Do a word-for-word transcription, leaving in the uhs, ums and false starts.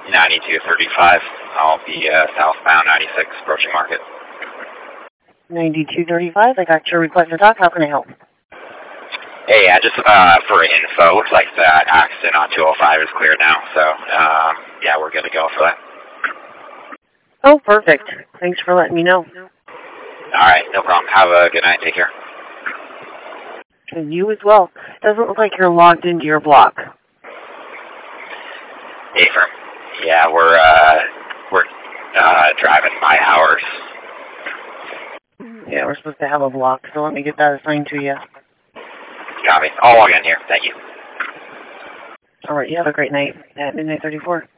ninety-two thirty-five. I'll be uh, southbound ninety-six, approaching Market. ninety-two thirty-five, I got your request to talk. How can I help? Hey, yeah, just uh, for info, looks like that accident on two oh five is cleared now, so um, yeah, we're good to go for that. Oh, perfect. Thanks for letting me know. All right, no problem. Have a good night. Take care. And you as well. Doesn't look like you're logged into your block. Hey, firm. Yeah, we're uh, we're uh, driving my hours. Yeah, we're supposed to have a block, so let me get that assigned to you. Got me. I'll log in here. Thank you. All right, you have a great night at midnight thirty-four.